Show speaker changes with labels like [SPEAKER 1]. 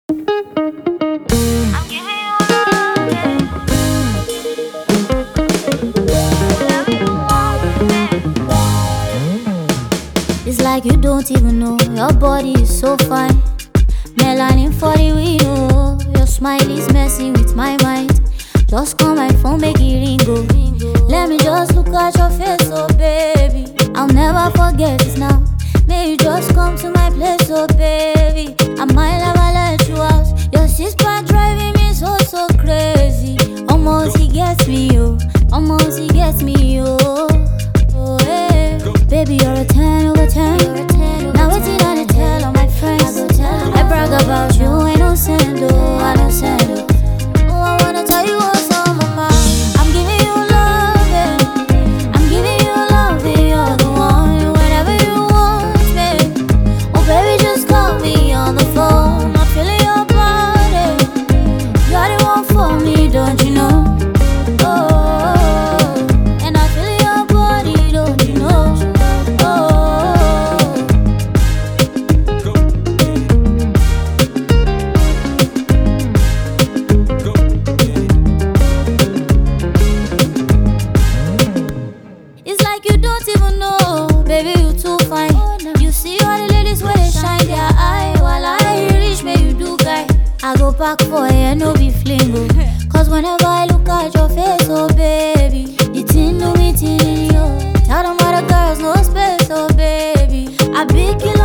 [SPEAKER 1] It's like you don't even know your body is so fine. Melanin for the window. Your smile is messing with my mind. Just call my phone, make it ring go. Let me just look at your face, oh baby. I'll never forget this now. May you just come to my place, oh baby. I might never let you out. Your sister driving me so crazy. Almost he gets me, oh. Almost he gets me, oh. Oh, hey. Baby, you're a 10 over 10. Now waiting on the tell all my friends. I brag about you, I don't send, oh, I don't send, oh. Oh, I wanna tell you what's on my mind. I'm giving you love, yeah. I'm giving you love, yeah. You're the one, whenever you want me. Oh, baby, just call me on the phone. I'm feeling your body. You're the one for me, don't you know? You don't even know, baby, you too fine. You see all the ladies where they shine their eye. While I reach, may you do guy. I go back for you, no be flingo. Cause whenever I look at your face, oh baby, the thing do me till you. Tell them other girls no space, oh baby. I be killing